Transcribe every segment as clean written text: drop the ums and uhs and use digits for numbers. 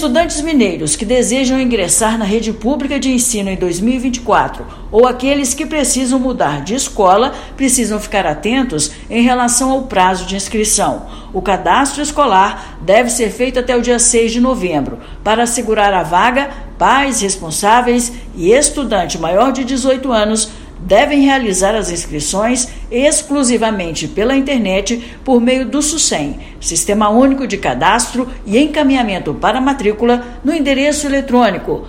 estudantes mineiros que desejam ingressar na rede pública de ensino em 2024 ou aqueles que precisam mudar de escola precisam ficar atentos em relação ao prazo de inscrição. O cadastro escolar deve ser feito até o dia 6 de novembro. Para assegurar a vaga, pais, responsáveis e estudante maior de 18 anos devem realizar as inscrições exclusivamente pela internet por meio do SUSEM, Sistema Único de Cadastro e Encaminhamento para Matrícula, no endereço eletrônico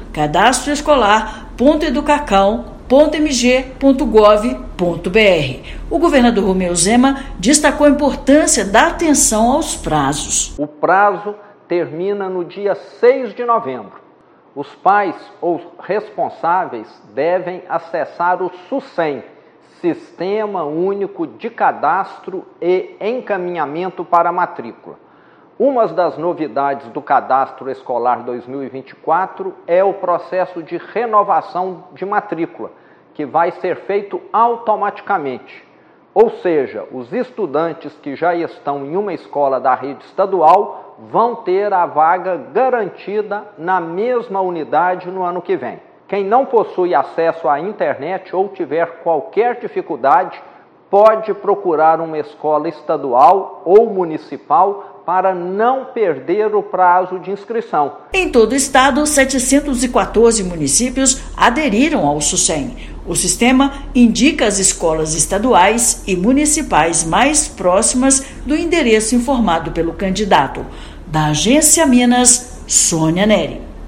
cadastroescolar.educacau.mg.gov.br. O governador Romeu Zema destacou a importância da atenção aos prazos. O prazo termina no dia 6 de novembro. Os pais ou responsáveis devem acessar o SUSEM, Sistema Único de Cadastro e Encaminhamento para Matrícula. Uma das novidades do Cadastro Escolar 2024 é o processo de renovação de matrícula, que vai ser feito automaticamente. Ou seja, os estudantes que já estão em uma escola da rede estadual vão ter a vaga garantida na mesma unidade no ano que vem. Quem não possui acesso à internet ou tiver qualquer dificuldade, pode procurar uma escola estadual ou municipal para não perder o prazo de inscrição. Em todo o estado, 714 municípios aderiram ao SUSEM. O sistema indica as escolas estaduais e municipais mais próximas do endereço informado pelo candidato. Da Agência Minas, Sônia Neri.